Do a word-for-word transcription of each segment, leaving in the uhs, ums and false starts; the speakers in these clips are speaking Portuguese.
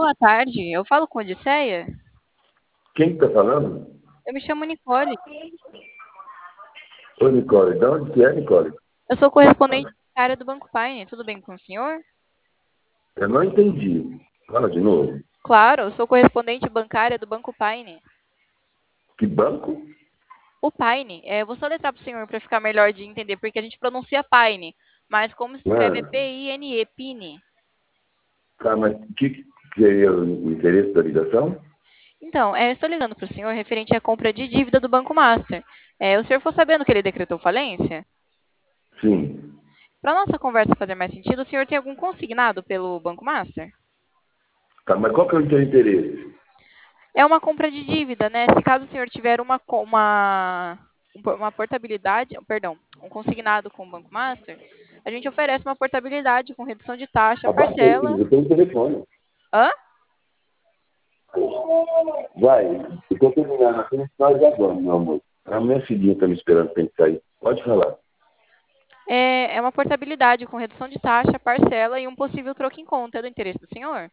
boa tarde. Eu falo com Odisseia? Quem que tá falando? Eu me chamo Nicole. Ô, Nicole, de onde que é, Nicole? Eu sou correspondente bancária do Banco Paine. Tudo bem com o senhor? Eu não entendi. Fala de novo. Claro, eu sou correspondente bancária do Banco Paine. Que banco? O Paine, é, vou soletrar para o senhor para ficar melhor de entender, porque a gente pronuncia Paine, mas como se escreve é Ah, P I N E, Pine. tá, mas o que, que é o interesse da ligação? Então, é, estou ligando para o senhor referente à compra de dívida do Banco Master. É, o senhor ficou sabendo que ele decretou falência? Sim. Para nossa conversa fazer mais sentido, o senhor tem algum consignado pelo Banco Master? Tá, mas qual que é o teu interesse? É uma compra de dívida, né? Se caso o senhor tiver uma, co- uma, uma portabilidade, perdão, um consignado com o Banco Master, a gente oferece uma portabilidade com redução de taxa, Abaixa aí, parcela. filho, eu tenho um telefone. Hã? Vai, eu tô terminando aqui, nós já vamos, meu amor. A minha filhinha tá me esperando pra gente sair. Pode falar. É, é uma portabilidade com redução de taxa, parcela e um possível troco em conta. É do interesse do senhor?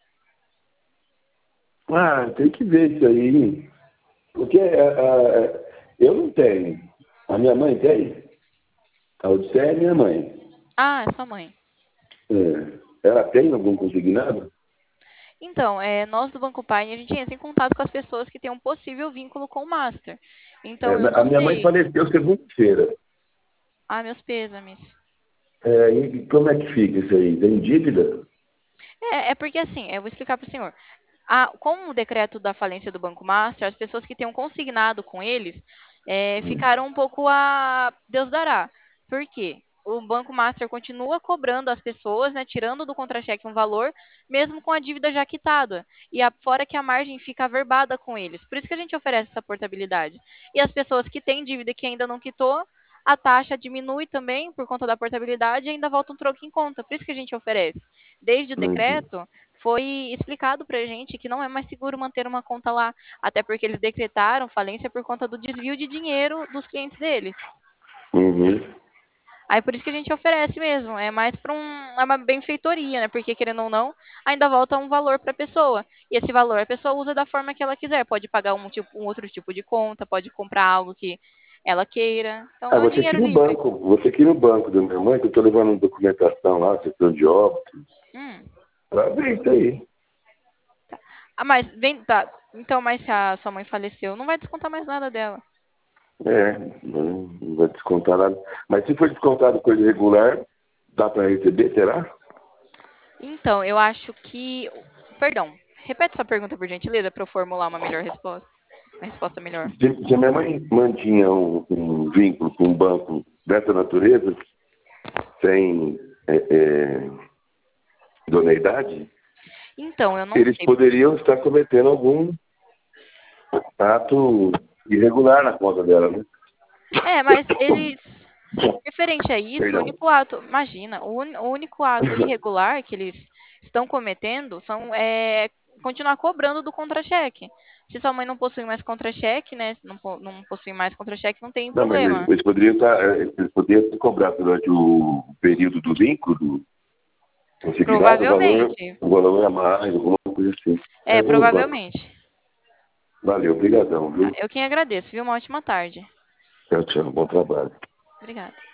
Ah, tem que ver isso aí. Porque ah, ah, eu não tenho. A minha mãe tem. A Odisseia é minha mãe. Ah, é sua mãe. É. Ela tem algum consignado? Então, é, nós do Banco Pine, a gente entra em contato com as pessoas que têm um possível vínculo com o Master. É, Então, eu a não minha mãe sei. faleceu segunda-feira. Ah, meus pêsames. É, e como é que fica isso aí? Tem dívida? É, é porque assim, eu vou explicar para o senhor. A, com o decreto da falência do Banco Master, as pessoas que tenham consignado com eles é, Hum, ficaram um pouco a Deus dará. Por quê? O Banco Master continua cobrando as pessoas, né, tirando do contra-cheque um valor, mesmo com a dívida já quitada. E a, fora que a margem fica averbada com eles. Por isso que a gente oferece essa portabilidade. E as pessoas que têm dívida que ainda não quitou, a taxa diminui também por conta da portabilidade e ainda volta um troco em conta. Por isso que a gente oferece. Desde o uhum, decreto, foi explicado para a gente que não é mais seguro manter uma conta lá, até porque eles decretaram falência por conta do desvio de dinheiro dos clientes deles. uhum. Aí por isso que a gente oferece mesmo, é mais para um, é uma benfeitoria, né? Porque querendo ou não, ainda volta um valor para a pessoa. E esse valor a pessoa usa da forma que ela quiser, pode pagar um, tipo, um outro tipo de conta, pode comprar algo que ela queira. Então Ah, é um você dinheiro queria o livre. banco, você queria o banco da minha mãe, que eu estou levando documentação lá, sessão de óbito, Hum. para ver isso aí. Ah, mas vem, tá. Então, mas se a sua mãe faleceu, não vai descontar mais nada dela. É, não, não vai descontar nada. Mas se for descontado coisa regular, dá para receber, será? Então, eu acho que. Perdão, repete sua pergunta, por gentileza, para eu formular uma melhor resposta. Uma resposta melhor. Se, se a minha mãe mantinha um, um vínculo com um banco dessa natureza, sem é, é, idoneidade, Então, eu não eles sei. poderiam estar cometendo algum ato irregular na conta dela, né? É, mas eles. Referente a isso, o Perdão. único ato. Imagina, o, uni- o único ato irregular que eles estão cometendo são é, continuar cobrando do contra-cheque. Se sua mãe não possui mais contra-cheque, né? Não, po- não possui mais contra-cheque, não tem Não, mas eles, problema. eles poderiam estar, eh, eles poderiam cobrar durante o período do vínculo, do consignado, o valor, Provavelmente. o valor a mais, alguma coisa assim. É, É, vamos no banco. provavelmente. Valeu, obrigadão, Tá, viu? eu quem agradeço, viu? Uma ótima tarde. Tchau, tchau, bom trabalho. Obrigada.